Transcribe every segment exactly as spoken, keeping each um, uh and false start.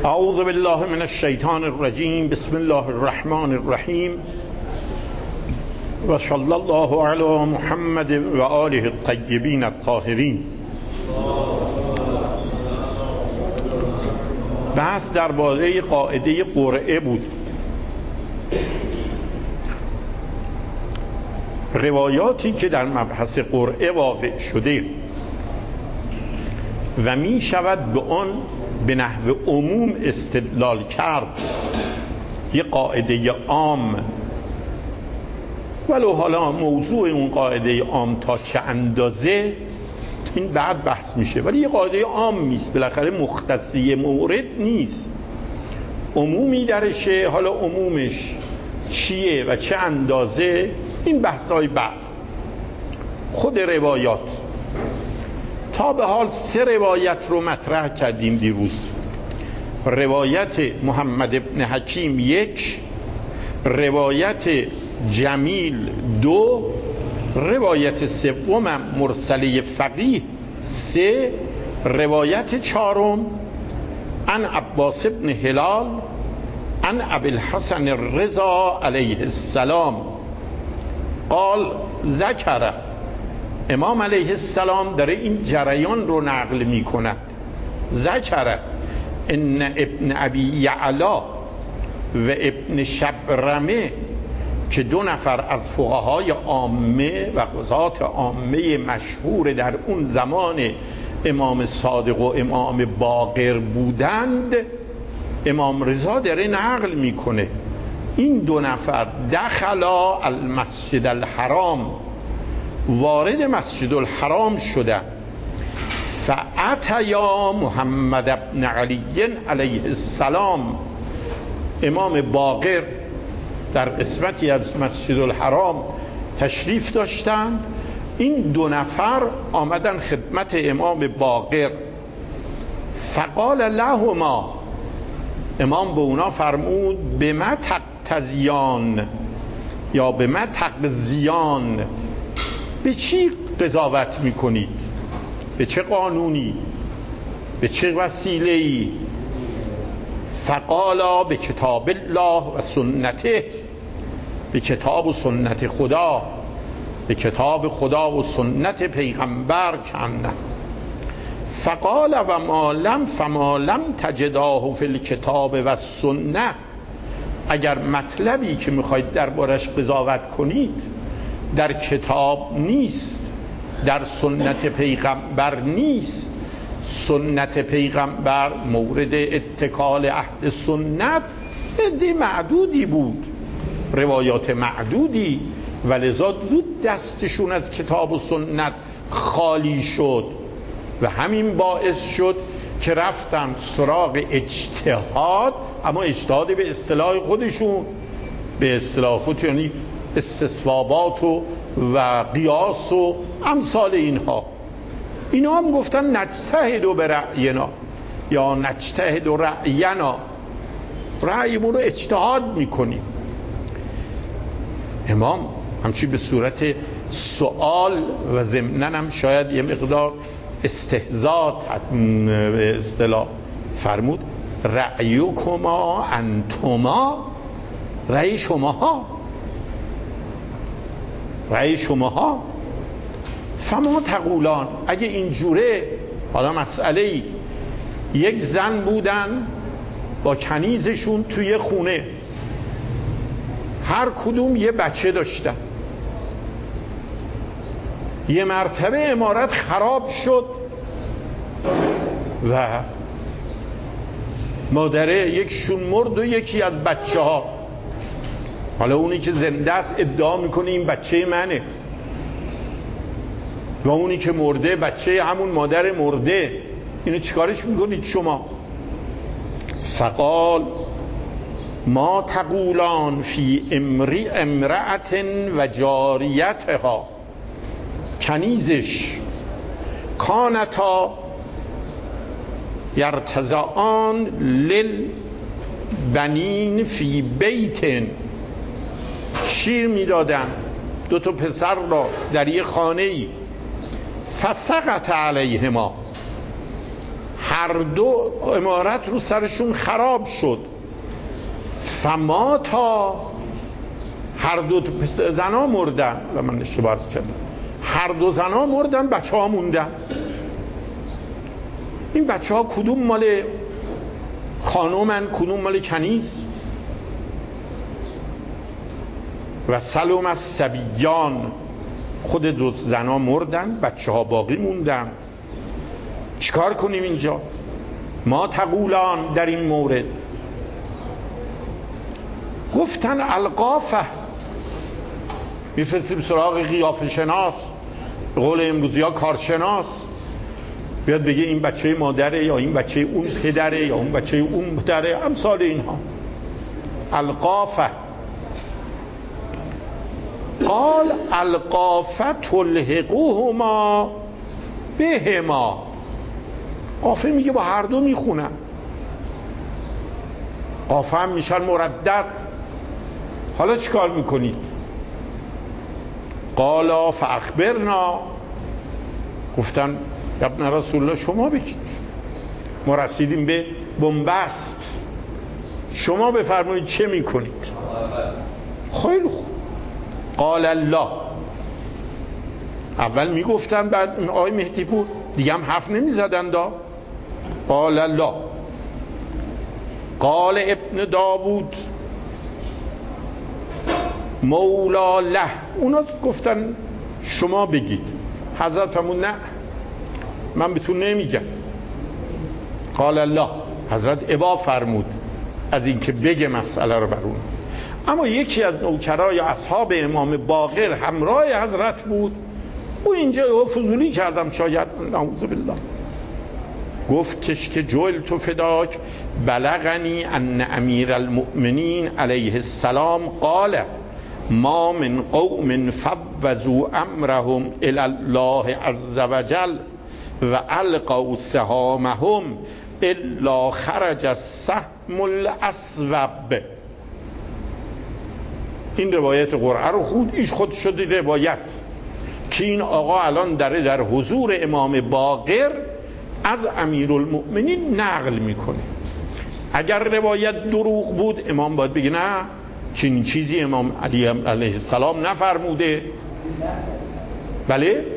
اعوذ بالله من الشیطان الرجیم. بسم الله الرحمن الرحیم و صلی الله علی محمد و آله الطیبین الطاهرین. بحث درباره قاعده قرعه بود. روایاتی که در مبحث قرعه واقع شده و می شود به آن به نحو عموم استدلال کرد، یه قاعده عام، ولو حالا موضوع اون قاعده عام تا چه اندازه این بعد بحث میشه، ولی یه قاعده عام نیست، بالاخره مختصی مورد نیست، عمومی درشه. حالا عمومش چیه و چه اندازه این بحثای بعد. خود روایات تا به حال سه روایت رو مطرح کردیم دیروز. روایت محمد ابن حکیم یک، روایت جمیل دو، روایت سوم مرسله فقیه سه، روایت چهارم عن عباس ابن هلال عن ابی الحسن الرضا علیه السلام قال ذکر. امام علیه السلام داره این جریان رو نقل می کند. ذکر ان ابن ابی یعلا و ابن شبرمه که دو نفر از فقهای عامه و قضات عامه مشهور در اون زمان امام صادق و امام باقر بودند، امام رضا داره نقل میکنه این دو نفر دخلا المسجد الحرام، وارد مسجد الحرام شدن، فاتیا محمد ابن علی علیه السلام. امام باقر در قسمتی از مسجد الحرام تشریف داشتند. این دو نفر آمدن خدمت امام باقر، فقال لهما، امام به اونا فرمود به ما تقتضیان یا به ما تقضیان، به چی قضاوت میکنید؟ به چه قانونی؟ به چه وسیله‌ای؟ فقالا به کتاب الله و سنته، به کتاب و سنت خدا، به کتاب خدا و سنت پیغمبر کنه. فقال و ما لم فما لم تجداه فی الکتاب و سنه، اگر مطلبی که میخواید دربارش قضاوت کنید در کتاب نیست، در سنت پیغمبر نیست، سنت پیغمبر مورد اتکال اهل سنت عده معدودی بود، روایات معدودی، ولذا زود دستشون از کتاب و سنت خالی شد و همین باعث شد که رفتن سراغ اجتهاد، اما اجتهاد به اصطلاح خودشون، به اصطلاح خودشون یعنی استصوابات و, و قیاس و امثال اینها. اینا هم گفتن نجتهد و برأینا یا نجتهد و رأینا، رأیمون رو اجتهاد میکنیم. امام همچی به صورت سوال و ضمناً هم شاید یه مقدار استهزاء به اصطلاح فرمود رأیکما انتما، رأی شماها، رأی شماها. فما تقولان، اگه اینجوره، حالا مسئله یک زن بودن با کنیزشون توی خونه، هر کدوم یه بچه داشتن، یه مرتبه عمارت خراب شد و مادره یکشون مرد و یکی از بچه ها، حالا اونی که زنده است ادعا میکنه این بچه منه و اونی که مرده بچه همون مادر مرده، اینو چیکارش میکنید شما؟ فقال ما تقولان فی امری امرأت و جاریتها، کنیزش، کانتا یرتزعان للبنین فی بیت، شیر میدادن دو تا پسر را در یه خانه ای، فسقط علیهما، هر دو امارت رو سرشون خراب شد. فما تا هر دو زنا مردن و من اشتباه کردم، هر دو زنا مردن، بچه ها موندن. این بچه ها کدوم مال خانومن کدوم مال کنیز؟ و سلم از سبیان، خود دو زنا مردن، بچه ها باقی موندن. چیکار کنیم اینجا؟ ما تقولان در این مورد؟ گفتن القافه، میفرستیم سراغ قیافه شناس، به قول امروزی ها کارشناس، بیاد بگه این بچه مادره یا این بچه اون پدره یا اون بچه اون پدره، امثال اینها. القافه. قال القافه تلحقوهما بهما. قافه میگه با هر دو میخونن. قافه هم میشن مردد. حالا چی کار میکنید؟ قالا فاخبرنا، گفتن ابن رسول الله شما بگید، ما رسیدیم به بنبست، شما بفرمایید چه میکنید؟ خیلی خوب. قال الله، اول میگفتن بعد آقای مهدی پور دیگه هم حرف نمیزدن دا. قال الله. قال ابن داوود مولا له، اونا گفتن شما بگید. حضرتمون نه، من بهتون نمیگم. قال الله، حضرت ابا فرمود از اینکه بگه مسئله رو برون. اما یکی از نوکرای اصحاب امام باقر همراه حضرت بود، او اینجا فضولی کردم شاید، نعوذ بالله، گفتش که جویل تو فداک بلغنی ان امیر المؤمنین علیه السلام قال ما من قوم فوضوا امرهم الی الله عز وجل و القوا سهامهم الا خرج السهم الاسود. این روایت قرآن رو خود ایش خود شده روایت که این آقا الان داره در حضور امام باقر از امیرالمؤمنین نقل میکنه. اگر روایت دروغ بود امام باید بگه نه، چنین چیزی امام علی علیه السلام نفرموده. بله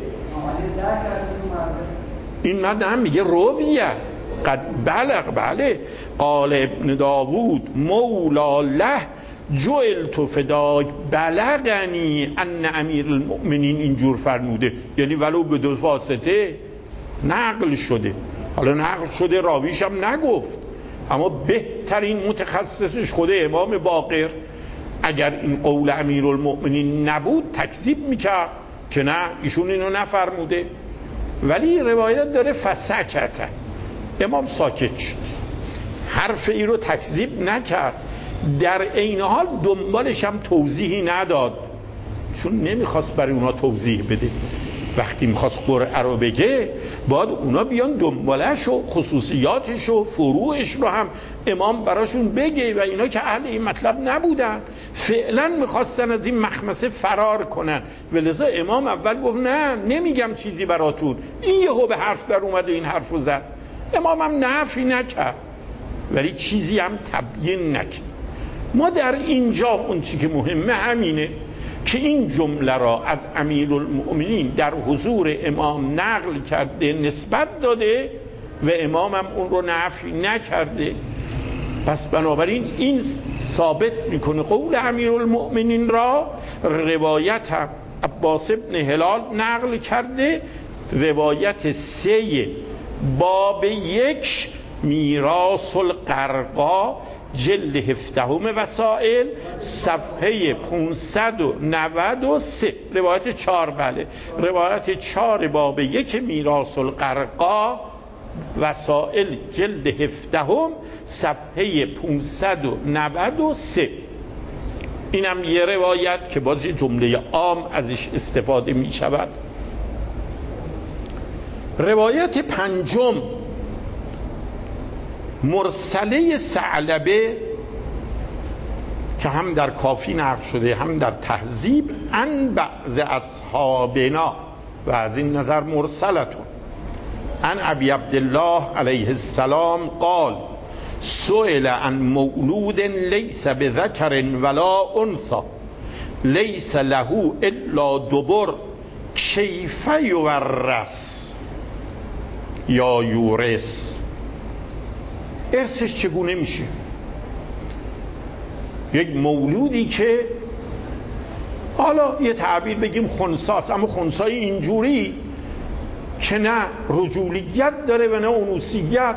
این مرد هم میگه رویه قد بلغ. بله قال ابن داوود مولا له جعلت فداک بلغنی ان امیر المؤمنین اینجور فرموده، یعنی ولو به دو واسطه نقل شده. حالا نقل شده راویش هم نگفت، اما بهترین متخصصش خود امام باقر اگر این قول امیرالمؤمنین نبود تکذیب میکرد که نه ایشون اینو نفرموده. ولی روایت داره فسکت، امام ساکت شد، حرف ای رو تکذیب نکرد، در عین حال دنبالش هم توضیحی نداد، چون نمیخواست برای اونا توضیح بده. وقتی میخواست قرعه رو بگه باید اونا بیان دنبالش و خصوصیاتش و فروعش رو هم امام براشون بگه و اینا که اهل این مطلب نبودن، فعلا میخواستن از این مخمسه فرار کنن. ولذا امام اول گفت نه نمیگم چیزی براتون، این یهو به حرف در اومد و این حرف رو زد. امام هم نفی نکرد ولی چیزی هم تبیین نکرد. ما در اینجا اون چی که مهمه همینه که این جمله را از امیرالمؤمنین در حضور امام نقل کرده، نسبت داده و امام هم اون رو نفی نکرده. پس بنابراین این ثابت میکنه قول امیرالمؤمنین را روایت هم عباس ابن هلال نقل کرده، روایت سه باب یک میراث القرقا جلد هفدهم وسائل صفحه پانصد و نود و سه، روایت چهار. بله روایت چهار باب یک میراث القرقا وسائل جلد هفدهم صفحه پانصد و نود و سه. اینم یه روایت که باز یه جمله عام ازش استفاده می شود. روایت پنجم مرسله ثعلبه که هم در کافی نقل شده هم در تهذیب، ان بعض اصحابنا و از این نظر مرسلتون، عن ابی عبدالله علیه السلام قال سئل عن مولود لیس بذکر ولا انثى لیس له الا دبر کیف یورث یا یورث، ارثش چگونه میشه؟ یک مولودی که حالا یه تعبیر بگیم خنثاست، اما خنثای اینجوری که نه رجولیت داره و نه انوثیت.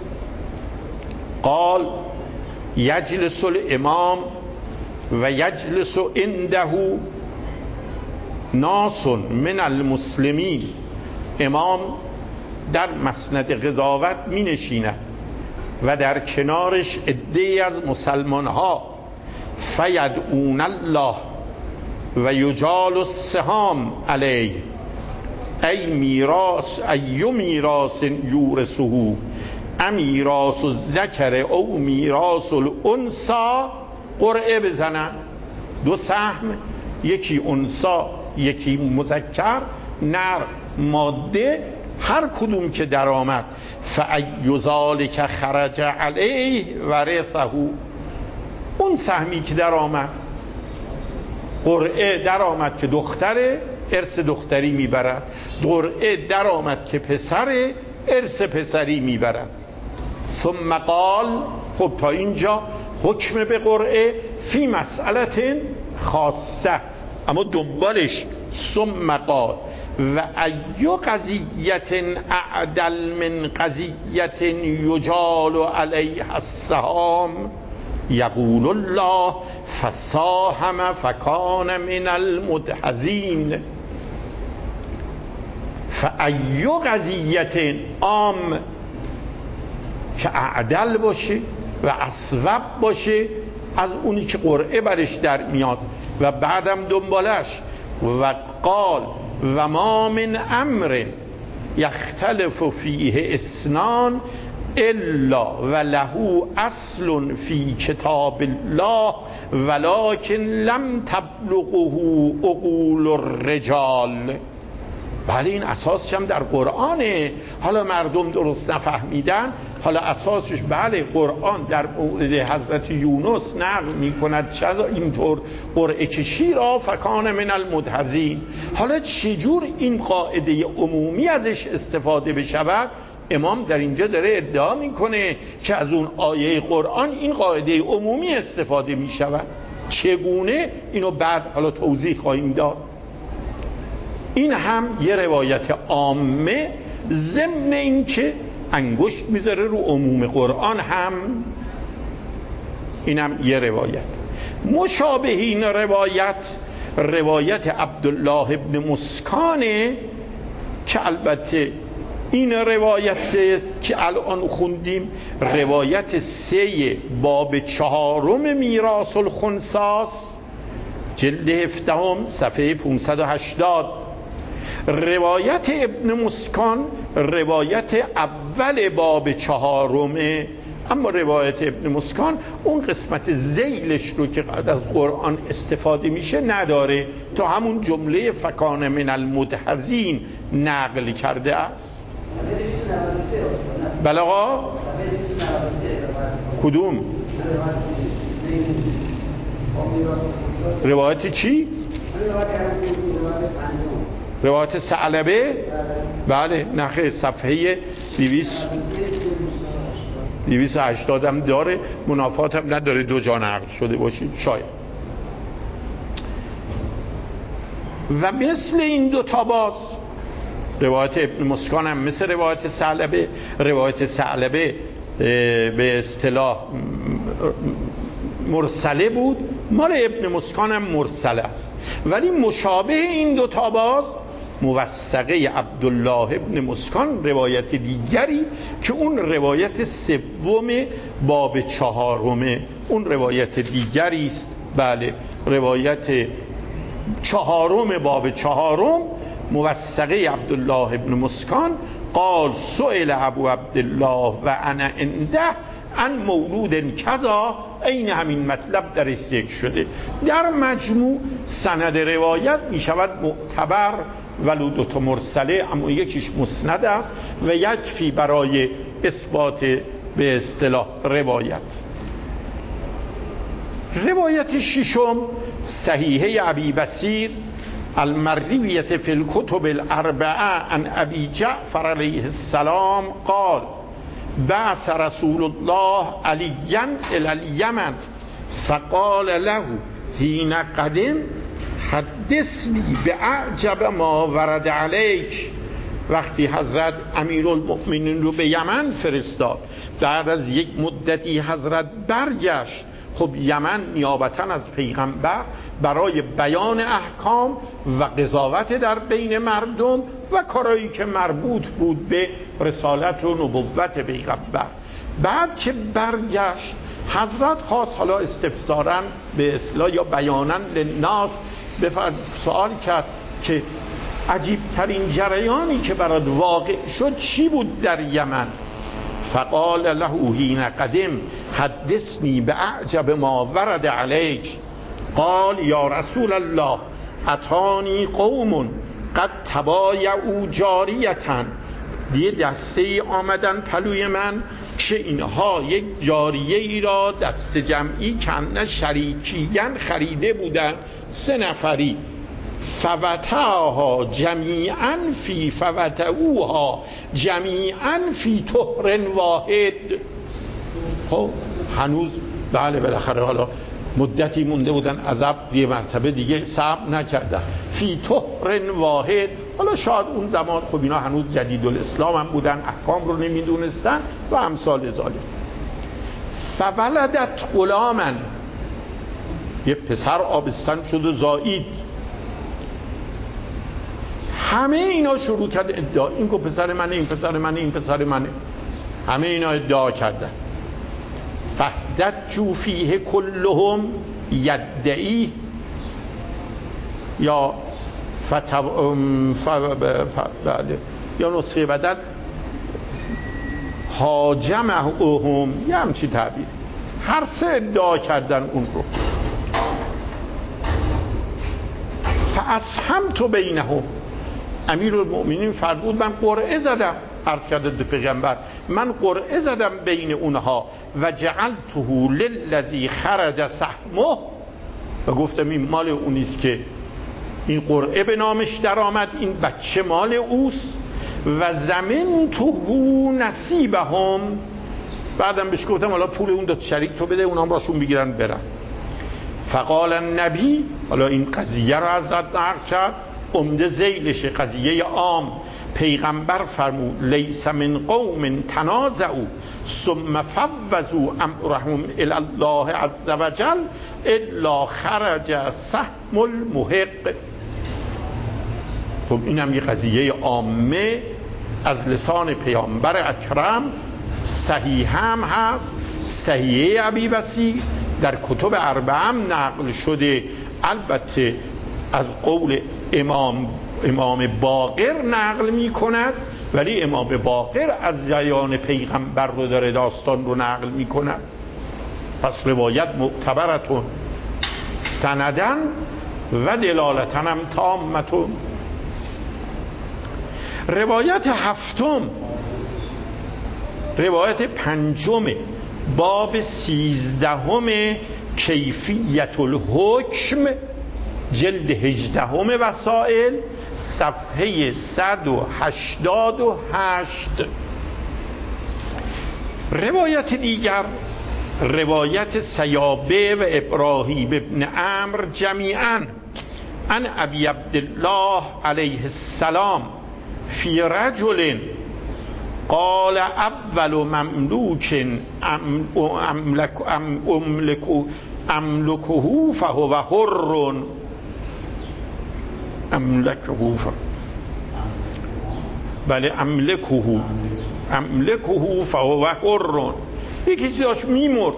قال یجلس الامام و یجلس عنده ناس من المسلمین، امام در مسند قضاوت می نشیند و در کنارش عده‌ای از مسلمان ها، فیدعون الله و یجال السهام علیه ای میراث ای میراث یورثه امیراث الذکر او میراث الانثى، قرعه بزنن دو سهم، یکی انثی یکی مذکر، نر ماده، هر کدوم که در آمد فای ذلک خرج علیه ورثه، اون سهمی که در آمد قرعه در آمد که دختره ارث دختری میبرد، قرعه در آمد که پسره ارث پسری میبرد. ثم قال، خب تا اینجا حکم به قرعه فی مسئله خاصه، اما دنبالش ثم قال و ای قضیت اعدل من قضیت یجال علیها السهام یقول الله فساهم فکان من المدحضین. فای قضیت عام که اعدل باشه و اصوب باشه از اونی که قرعه برش در میاد و بعدم دنبالش و قال و ما من امر یختلف فیه اثنان الا و له اصل فی کتاب الله ولکن لم تبلغه عقول الرجال. بله این اساسش هم در قرآنه، حالا مردم درست نفهمیدن، حالا اساسش بله قرآن در مورد حضرت یونس نقل میکند چرا اینطور قرعه کشی را فکان من المدحضین. حالا چجور این قاعده عمومی ازش استفاده بشود؟ امام در اینجا داره ادعا میکنه که از اون آیه قرآن این قاعده عمومی استفاده میشود. چگونه؟ اینو بعد حالا توضیح خواهیم داد. این هم یه روایت عامه ضمن این که انگشت میذاره رو عموم قرآن، هم این هم یه روایت. مشابه این روایت روایت عبدالله ابن مسکانه که البته این روایت که الان خوندیم روایت سه باب چهارم میراث الخنثاست، جلد هفدهم صفحه پانصد و هشتاد. روایت ابن مسکان روایت اول باب چهارمه، اما روایت ابن مسکان اون قسمت ذیلش رو که از قرآن استفاده میشه نداره، تا همون جمله فکان من المدحضین نقل کرده است. بله آقا کدوم روایت چی؟ روایت ثعلبه؟ بله نخیر صفحه دویست دویست و هشتاد هم داره، منافات هم نداره دو جا نقل شده باشید شاید. و مثل این دو تا باز روایت ابن مسکان هم مثل روایت ثعلبه، روایت ثعلبه به اصطلاح مرسله بود، مال ابن مسکان هم مرسله است، ولی مشابه این دو تا باز موثقه عبدالله ابن مسکان روایت دیگری که اون روایت سوم باب چهارمه، اون روایت دیگری است. بله روایت چهارم باب چهارم موثقه عبدالله ابن مسکان قال سئل ابو عبدالله و انا عنده عن مولود کذا، این همین مطلب در ذکر شده. در مجموع سند روایت می شود معتبر ولو دوتا مرسله، اما یکیش مسند است و یکفی برای اثبات به اصطلاح روایت. روایت ششم صحیحه ابی بصیر المرویة فی الکتب الاربعه عن ابی جعفر علیه السلام قال بعث رسول الله علیا الی الیمن فقال له حین قدم حدثنی باعجب ما ورد علیک. وقتی حضرت امیرالمؤمنین رو به یمن فرستاد، بعد از یک مدتی حضرت برگشت. خب یمن نیابتا از پیغمبر برای بیان احکام و قضاوت در بین مردم و کارایی که مربوط بود به رسالت و نبوت پیغمبر. بعد که برگشت حضرت خواست حالا استفسارا به اصطلاح یا بیانا للناس سوال کرد که عجیب ترین جریانی که برات واقع شد چی بود در یمن؟ فقال له حین قدم حدثنی باعجب ما ورد علیک. قال یا رسول الله اتانی قوم قد تبایعوا جاریتا. یه دسته ای آمدن پلوی من که اینها یک جاریه ای را دست جمعی کنه شریکیگن خریده بودن، سه نفری. فوتاها جمیعا فی فوتوها جمیعا فی طهر واحد. خب هنوز بله بالاخره حالا مدتی مونده بودن، عذاب یه مرتبه دیگه صبر نکردن. فی طهر واحد. حالا شاید اون زمان خب اینا هنوز جدید الاسلام هم بودن، احکام رو نمیدونستن و امثال ذالک. فولدت غلاما، یه پسر آبستن شد و زایید. همه اینا شروع کرد ادعا، این که پسر منه، این پسر منه، این پسر منه. همه اینا ادعا کردن. فهدجوا فیه کلهم یدعی یا فتو ف... بله یا نسخه بدل هاجمهم، یه همچی تعبیر. هر سه ادعا کردن اون رو. فاسهمت بینهم، امیرالمؤمنین فرمود من قرعه زدم، عرض کرده به پیغمبر من قرعه زدم بین اونها و جعلته للذی خرج سهمه، و گفتم این مال اونیست که این قرعه به نامش در آمد، این بچه مال اوست. و زمنته نصیبهم، بعدم بهش گفتم حالا پول اون دو شریک تو بده، اونام راشون بگیرن برن. فقال النبی، حالا این قضیه رو حضرت نقل کرد، عمده ذیلشه، قضیه عام. پیغمبر فرمود لیس من قوم تنازعوا ثم فوضوا امرهم الی الله عز وجل الا خرج سهم المحق. خب اینم یه قضیه عامه از لسان پیامبر اکرم، صحیح هم هست، صحیح ابی بصیر در کتب اربعه هم نقل شده. البته از قول امام امام باقر نقل می کند، ولی امام باقر از جریان پیغمبر رو داره داستان رو نقل می کند. پس روایت معتبرتون سندن و دلالتن هم تامتون. روایت هفتم، روایت پنجم باب سیزدهم کیفیت الحکم، جلد هجدهم وسائل، صفحه صد و هشتاد و هشت. روایت دیگر روایت سیابه و ابراهیم ابن عمرو جمیعا عن ابی عبدالله علیه السلام فی رجل قال اول مملوک املک املکه فهو حر املکه ف بله املکه املکه فهو حر. یکی چیزی داشت میمرد،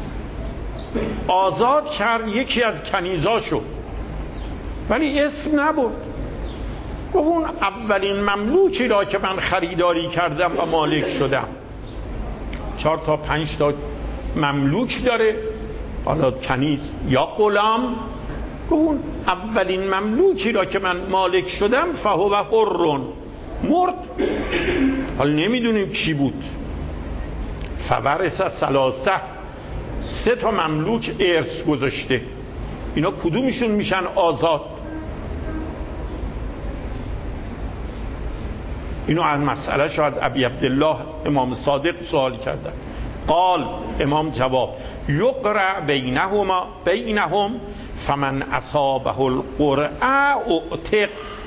آزاد کرد یکی از کنیزاشو، ولی اسم نبرد. گفت اون اولین مملوکی را که من خریداری کردم و مالک شدم. چهار تا پنج تا مملوک داره، حالا کنیز یا غلام. اون اولین مملوکی را که من مالک شدم فهو حرٌ، مرد. حالا نمیدونیم کی بود. فورث ثلاثه، سه تا مملوک ارث گذاشته. اینا کدومشون میشن آزاد؟ اینو از مسئله شو از ابی عبدالله امام صادق سوال کردن. قال، امام جواب، یقرأ بینهما بینهم فمن اصابه القرأ اعتق.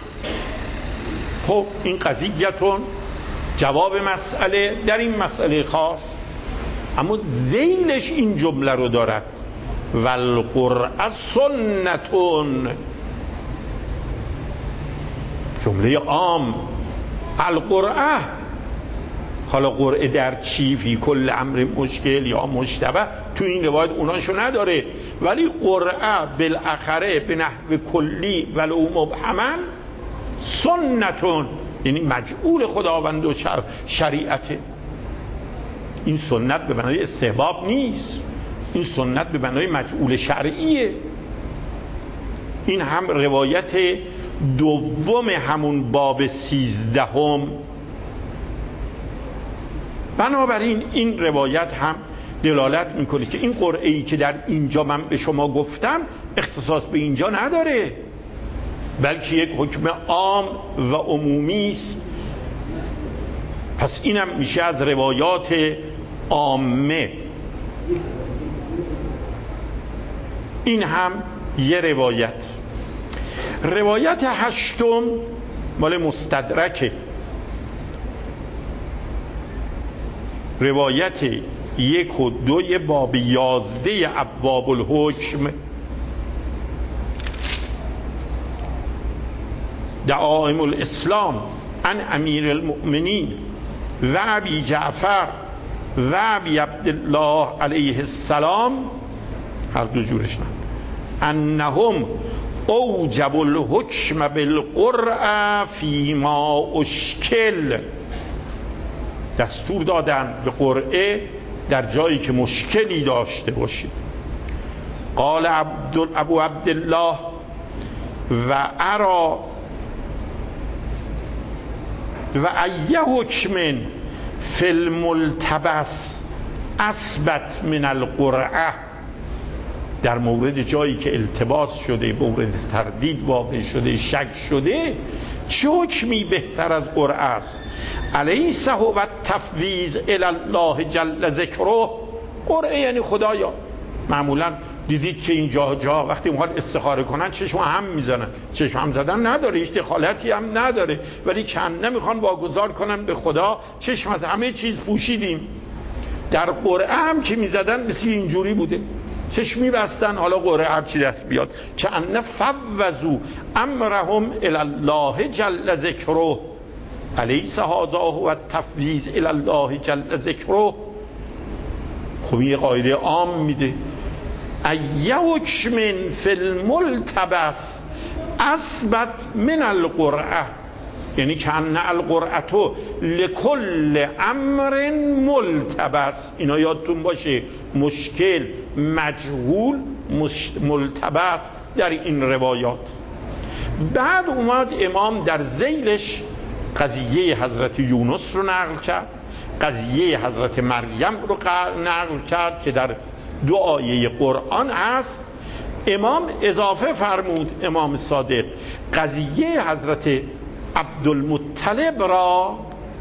خب این قضیه‌تون جواب مسئله در این مسئله خاص، اما ذیلش این جمله رو دارد والقرأ سنتون، جمله عام. القرأ، حالا قرعه در چی؟ فی کل امر مشکل یا مشتبه، تو این روایت اوناشو نداره، ولی قرعه بالاخره به نحو کلی ولو مبهما سنتون، یعنی مجعول خداوند و شریعته. این سنت به معنای استحباب نیست، این سنت به معنای مجعول شرعیه. این هم روایت دوم همون باب سیزدهم. بنابراین این روایت هم دلالت میکنه که این قرعه‌ای که در اینجا من به شما گفتم اختصاص به اینجا نداره، بلکه یک حکم عام و عمومی است. پس اینم میشه از روایات عامه. این هم یه روایت. روایت هشتم مال مستدرکه، روایت یک و دوی باب یازده ابواب الحکم. دعائم الاسلام عن امیر المؤمنین و ابی جعفر و ابی عبدالله علیه السلام، هر دو جورش نه، انهم اوجب الحکم بالقرأ فیما اشکل، دستور دادن به قرعه در جایی که مشکلی داشته باشید. قال عبد ابو عبدالله و ارا و ایه حکم فی الملتبس اثبت من القرعه، در مورد جایی که التباس شده، مورد تردید واقع شده، شک شده، چه حکمی بهتر از قرعه است؟ الیس هو التفویض الی الله جل ذکره. قرعه یعنی خدایا. معمولا دیدید که این جا جا وقتی میخواد استخاره کنن چشم هم میزنن، چشم هم زدن نداره، هیچ دخالتی هم نداره، ولی کنه میخوان واگذار کنن به خدا، چشم از همه چیز پوشیدیم. در قرعه هم که میزدن مثل اینجوری بوده، چشم میبستن، حالا قرعه هر چی دست بیاد، که ان فوضوا امرهم الی الله جل ذکره. الیس هذا هو التفویض الی الله جل ذکره. خب یه قاعده عام میده، ایه حکم فی الملتبس اثبت من القرعه، یعنی که ان القرعه لکل امر ملتبس. اینا یادتون باشه، مشکل، مجهول، ملتبس در این روایات. بعد اومد امام در ذیلش قضیه حضرت یونس رو نقل کرد، قضیه حضرت مریم رو نقل کرد که در دو آیه قرآن هست. امام اضافه فرمود، امام صادق، قضیه حضرت عبدالمطلب را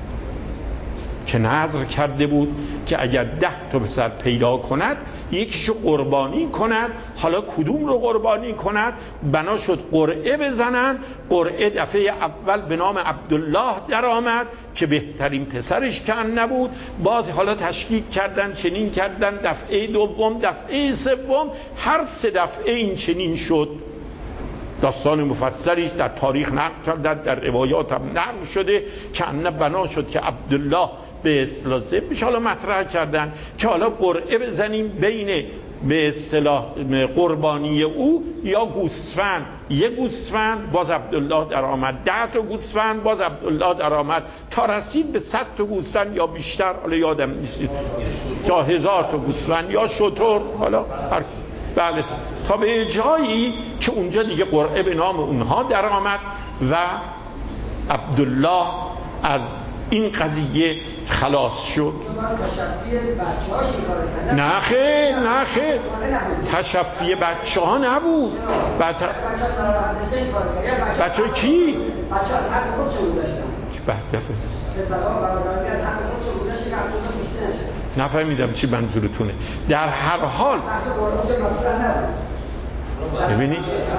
که نذر کرده بود که اگر ده تا پسر پیدا کند یکیشو قربانی کند. حالا کدوم رو قربانی کند؟ بنا شد قرعه بزنن. قرعه دفعه اول به نام عبدالله در آمد که بهترین پسرش کن نبود. باز حالا تشکیک کردن، چنین کردن، دفعه دوم، دفعه سوم، هر سه دفعه این چنین شد. داستان مفصلی در تاریخ نقل کردن، در روایات هم نقل شده که انه بنا شد که عبدالله به اصطلاح بشه. حالا مطرح کردن که حالا قرعه بزنیم بین به اصطلاح قربانی او یا گوسفند. یه گوسفند، باز عبدالله در آمد، ده تا گوسفند، باز عبدالله در آمد، تا رسید به صد تا گوسفند یا بیشتر، حالا یادم نیست، تا هزار تا گوسفند یا شتر. حالا هر بله تا به جایی که اونجا دیگه قرعه به نام اونها در آمد و عبدالله از این قضیه خلاص شد. نه خیر نه خیر تشفی بچه ها نبود. بچه بچه های کی؟ بچه ها از حق خودشون گذاشتن. چه بهدفه؟ پسرها برادرانی از حق خودشون گذاشتن که عبدالله کشته نشه. نفهمیدم چی منظورتونه. در هر حال ببینید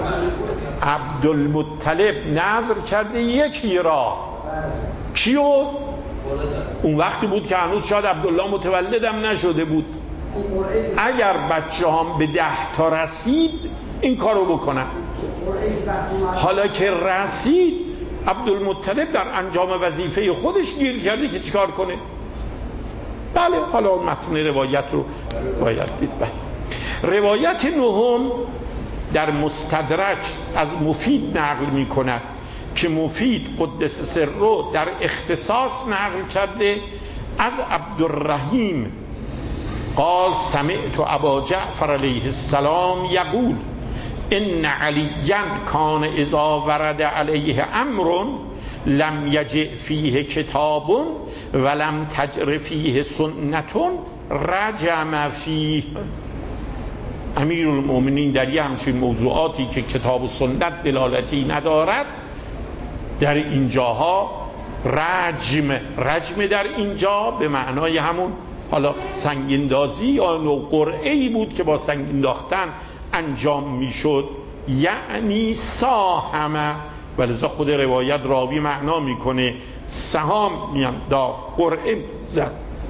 عبدالمطلب نذر کرده یکی را. کیو؟ اون وقتی بود که هنوز شاید عبدالله متولدم نشده بود. اگر بچه هم به ده تا رسید این کارو بکنن. حالا که رسید عبدالمطلب در انجام وظیفه خودش گیر کرده که چیکار کنه. بله حالا متن روایت رو باید دید. بله. روایت نهم در مستدرک از مفید نقل می کند که مفید قدس سره در اختصاص نقل کرده از عبدالرحیم قال سمعت ابا جعفر علیه السلام یقول ان علیا کان اذا ورد علیه امر لم یجع فیه کتاب ولم تجر فیه سنت رجم فیه. امیر المؤمنین در یه همچین موضوعاتی که کتاب و سنت دلالتی ندارد در اینجاها رجم رجم در اینجا به معنای همون حالا سنگیندازی یا نوع قرعه‌ای بود که با سنگ انداختن انجام میشد، یعنی ساهمه. ولذا خود روایت راوی معنا میکنه سهام میانداخت، قرعه زد.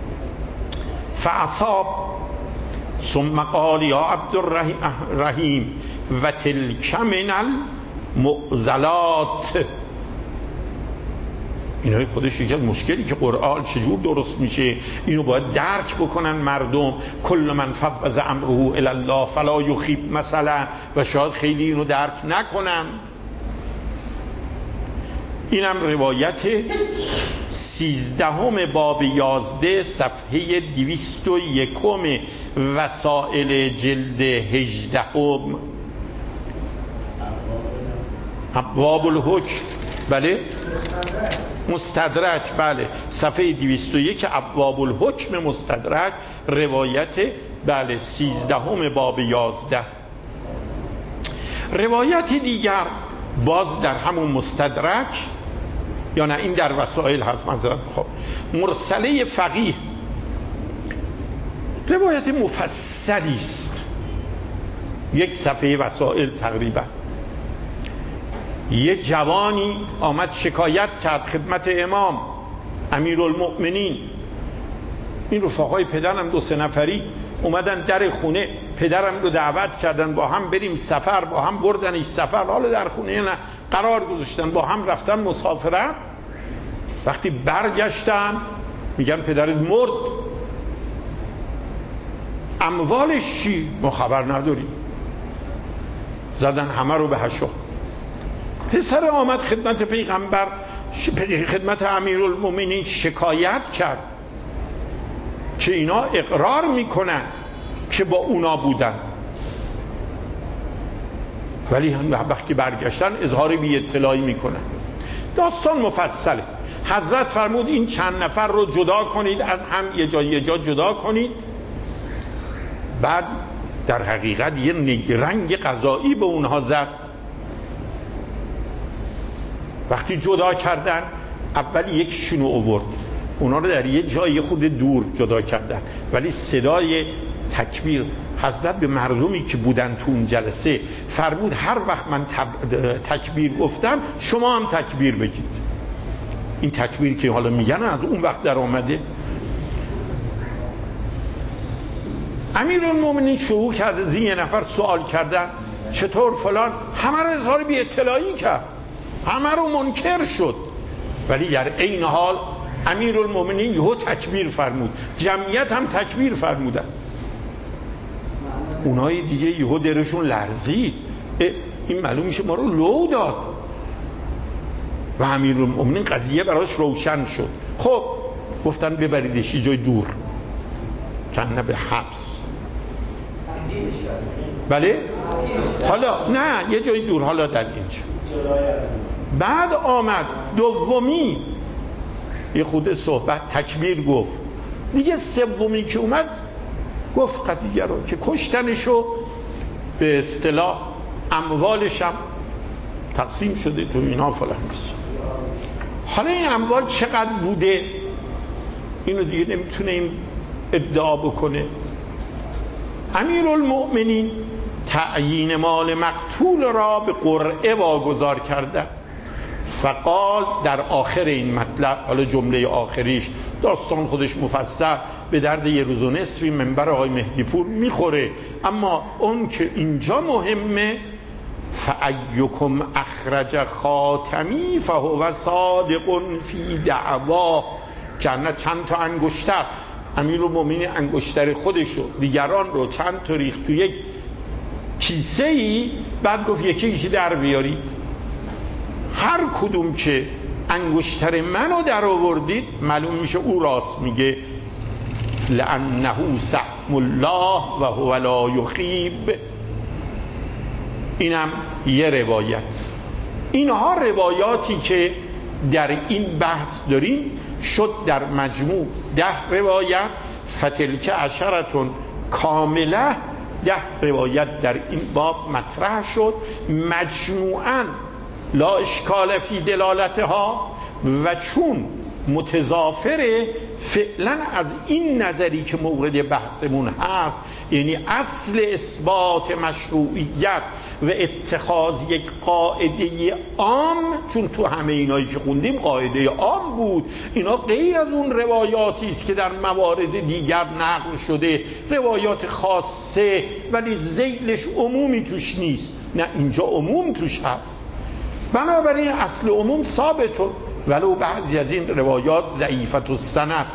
فاصاب ثم قال یا عبدالرحیم و تلک من المعضلات. اینای خودش یکی از مشکلی که قرآن چجور درست میشه اینو باید درک بکنن مردم. کل من فوض امره الی الله فلا یخیب مثلا، و شاید خیلی اینو درک نکنند. اینم روایت سیزدهم باب یازده صفحه دویست و یکم وسائل جلد هجدهم ابواب الحکم. بله مستدرک، بله صفحه دویست و یک ابواب الحکم مستدرک روایت بله سیزدهم باب یازده. روایت دیگر باز در همون مستدرک، یا نه این در وسائل هست معذرت میخوام، مرسله فقیه، روایت مفصلی است، یک صفحه وسائل تقریبا. یه جوانی آمد شکایت کرد خدمت امام امیرالمؤمنین. این رفقای پدرم دو سه نفری اومدن در خونه پدرم رو دعوت کردن با هم بریم سفر، با هم بردنش سفر. حالا در خونه نه قرار گذاشتن، با هم رفتن مسافرت. وقتی برگشتن میگن پدرت مرد. اموالش چی؟ ما خبر نداریم. زدن همه رو به هشا. پسر آمد خدمت پیغمبر، خدمت امیرالمؤمنین شکایت کرد که اینا اقرار میکنن که با اونا بودن، ولی هم وقتی برگشتن اظهار بی اطلاعی میکنن. داستان مفصله. حضرت فرمود این چند نفر رو جدا کنید از هم، یه جا یه جا جدا کنید. بعد در حقیقت یه نگرنگ قضایی به اونها زد. وقتی جدا کردن اول یکیشون رو آورد، اونا رو در یه جای خود دور جدا کردن، ولی صدای تکبیر حضرت به مردمی که بودن تو اون جلسه فرمود هر وقت من تکبیر گفتم شما هم تکبیر بگید. این تکبیر که حالا میگن از اون وقت در آمده. امیرالمومنین شروع کرد از این یه نفر سوال کردن چطور فلان، همه رو اظهار بی اطلاعی کرد، همه رو منکر شد. ولی در عین حال امیرالمومنین یهو تکبیر فرمود، جمعیت هم تکبیر فرمودن. اونای دیگه یهو درشون لرزید، این معلوم میشه ما رو لو داد. و امیرالمومنین قضیه براش روشن شد. خب گفتن ببریدش یه جای دور، کنه به حبس. بله حالا نه یه جای دور، حالا در اینجا بعد آمد دومی یه خود صحبت تکبیر گفت دیگه، سومی که اومد گفت قضیه رو که کشتنشو به اصطلاح اموالش هم تقسیم شده تو اینا فلان نیست. حالا این اموال چقدر بوده اینو دیگه نمیتونه ادعا بکنه. امیرالمؤمنین تعیین مال مقتول را به قرعه واگذار کرده. فقال در آخر این مطلب، حالا جمله آخریش داستان خودش مفصل به درد یه روز و نصفی منبر آقای مهدی پور میخوره، اما اون که اینجا مهمه فأیکم اخرج خاتمی فهو صادق فی دعوا. کنه چند تا انگشتر امیرالمومنین انگشتر خودشو دیگران رو چند تا ریخت تو یک کیسه ای، بعد گفت یکی یکی در بیارید، هر کدوم که انگشتر منو در آوردید معلوم میشه او راست میگه، لأنه سهم الله و هو لا یخیب. اینم یه روایت. اینها روایاتی که در این بحث داریم شد در مجموع ده روایت، فتلک عشرتون کامله، ده روایت در این باب مطرح شد مجموعاً لا اشکال فی دلالتها، و چون متضافره فعلا از این نظری که مورد بحثمون هست، یعنی اصل اثبات مشروعیت و اتخاذ یک قاعده عام، چون تو همه اینایی که خوندیم قاعده عام بود، اینا غیر از اون روایاتی است که در موارد دیگر نقل شده، روایات خاصه ولی ذیلش عمومی توش نیست، نه اینجا عموم توش هست. بنابراین اصل عموم ثابته، ولو بعضی از این روایات ضعیفت السند.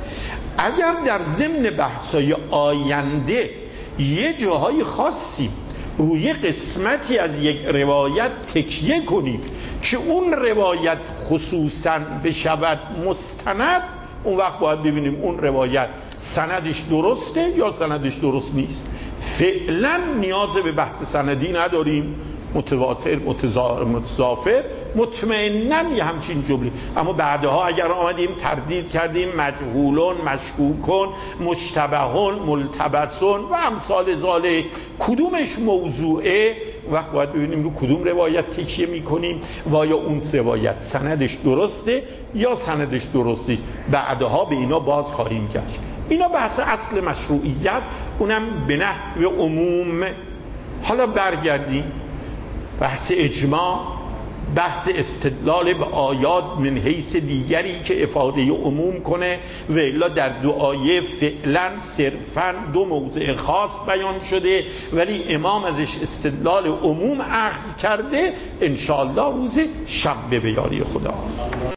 اگر در ضمن بحثای آینده یه جاهای خاصی روی قسمتی از یک روایت تکیه کنیم که اون روایت خصوصاً بشود مستند، اون وقت باید ببینیم اون روایت سندش درسته یا سندش درست نیست. فعلا نیاز به بحث سندی نداریم، متواتر متضافر مطمئناً یه همچین جمله، اما بعدها اگر آمدیم تردید کردیم مجهولون مشکوکون مشتبهون ملتبسون و امثال ذالک کدومش موضوعه، وقت باید ببینیم رو کدوم روایت تکیه میکنیم و یا اون روایت سندش درسته یا سندش درست نیست. بعدها به اینا باز خواهیم گشت. اینا بحث اصل مشروعیت، اونم به نحو عموم. حالا برگردیم بحث اجماع، بحث استدلال به آیات من حیث دیگری که افاده عموم کنه، و الا در دو آیه فعلا صرفا دو موضع خاص بیان شده ولی امام ازش استدلال عموم اخذ کرده. انشاءالله روز شب به یاری خدا.